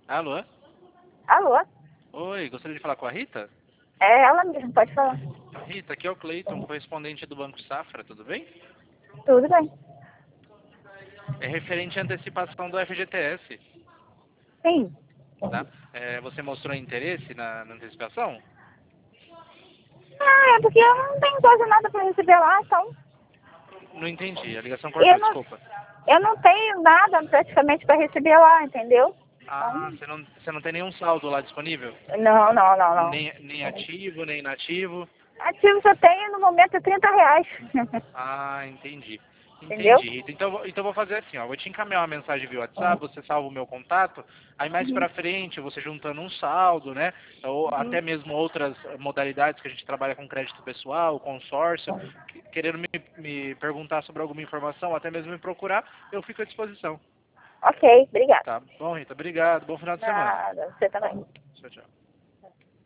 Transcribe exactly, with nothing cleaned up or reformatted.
Alô? Alô? Oi, gostaria de falar com a Rita? É ela mesmo, pode falar. Rita, aqui é o Cleiton, correspondente do Banco Safra, tudo bem? Tudo bem. É referente à antecipação do F G T S, Sim. tá? É, você mostrou interesse na, na antecipação? Ah, é porque eu não tenho quase nada pra receber lá, então. Não entendi, a ligação Eu cortou, não, desculpa. eu não tenho nada praticamente pra receber lá, entendeu? Ah, Então, você não, você não tem nenhum saldo lá disponível? não, não, não, não. Nem, nem ativo, nem inativo? Ativo só tenho no momento trinta reais. Ah, entendi. Entendeu? Entendi, Rita. Então, eu vou- então eu vou fazer assim, ó. Vou te encaminhar uma mensagem via WhatsApp, você salva o meu contato, aí mais Uhum, pra frente, você juntando um saldo, né? Ou uhum. até mesmo outras modalidades que a gente trabalha com crédito pessoal, consórcio, que- querendo me, me perguntar sobre alguma informação, até mesmo me procurar, eu fico à disposição. Ok, obrigada. Tá bom, Rita? Obrigado. Bom final de semana. Nada, você também. Tchau, tchau.